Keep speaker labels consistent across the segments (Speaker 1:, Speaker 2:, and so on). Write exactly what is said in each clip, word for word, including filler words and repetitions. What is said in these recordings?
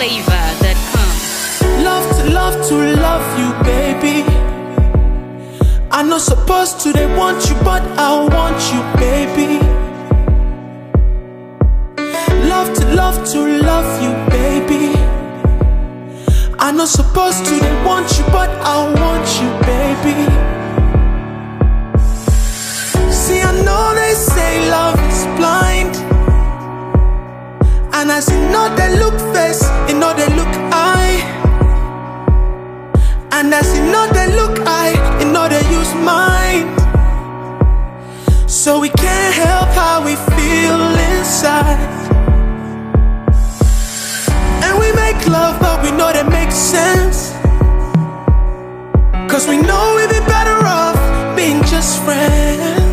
Speaker 1: flavor dot com.
Speaker 2: Love to love to love you, baby. I'm not supposed to, they want you, but I want you, baby. Love to love to love you, baby. I'm not supposed to, they want you, but I want you, baby. See, I know they say love is blind, and as you know they look face, you know they look eye, and as you know they look eye, you know they use mind. So we can't help how we feel inside, and we make love but we know that makes sense, cause we know we'd be better off being just friends.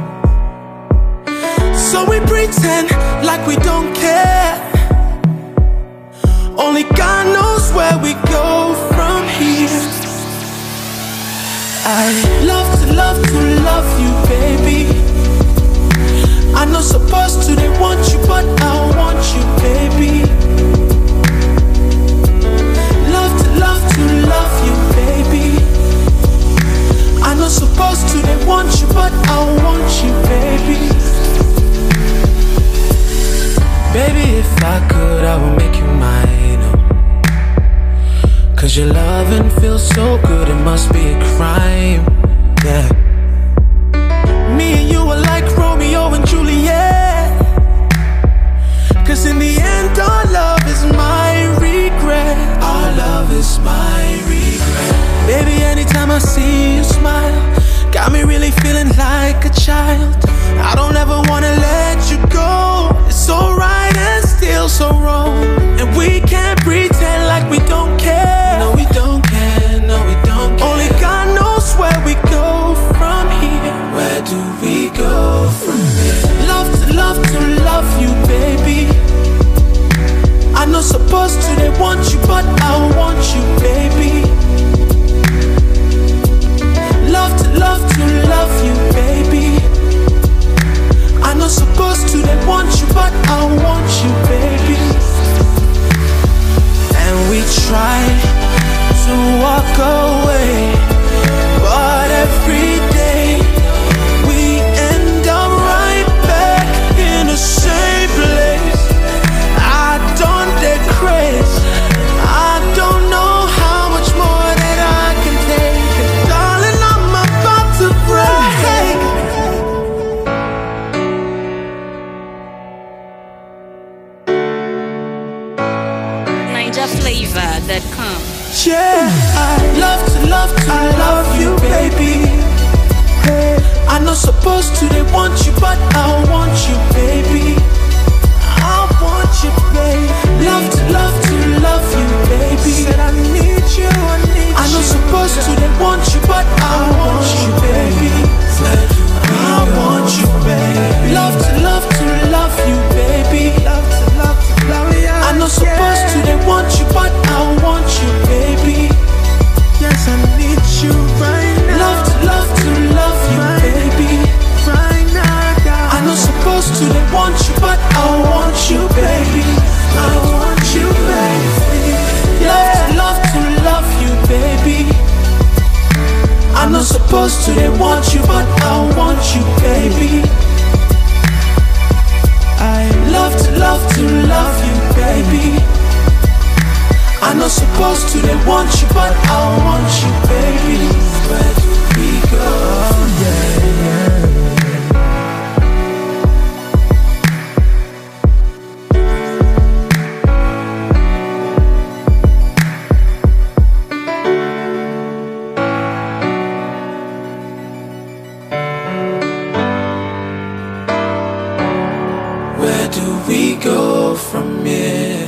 Speaker 2: So we pretend like we don't care. Only God knows where we go from here. I love to love to love you, baby. I'm not supposed to, they want you, but I want you, baby. Love to love to love you, baby. I'm not supposed to, they want you, but I want you, baby. Baby, if I could, I would make you mine, oh. Cause your loving feels so good, it must be a crime, yeah. Me and you are like Romeo and Juliet, cause in the end our love is my regret. Our love is my regret. Baby, anytime I see you smile, got me really feeling like a child. I don't ever wanna let you go. It's so right and still so wrong, and we can't pretend like we don't care. No, we don't care, no, we don't care. Only God knows where we go from here. Where do we go from here? Love to love to love you, baby. I'm not supposed to, they want you, but I want you, baby. Love to love to love you, baby. I'm not supposed to, they want you, but I want you, baby. And we try to walk away, but every day we end up right back in the same place. I don't decrease, I don't know how much more that I can take, and darling, I'm about to break.
Speaker 1: Niger flavor dot com.
Speaker 2: Yeah, I love to love to I love you, baby. Hey, I'm not supposed to, they want you, but I want you, baby. I want you, baby. Love to love to love you, baby. Said I need you, I need you. I'm not supposed to, they want you, but I want you, baby. I want you, baby. Love to love to love you, baby. Love to love to love you. I'm not supposed to, they want you, but I want you, baby. Yes, I need you right now. Love to love to love you, baby. Right now, God. I'm not supposed to, they want you, but I want you, baby. I want you, baby. Love to love to love you, baby. I'm not supposed to, they want you, but I want you, baby. I love to love to love you, baby. I'm not supposed to, they want you, but I want you, baby. Where do we go? Oh, yeah, yeah. Where do we go from here?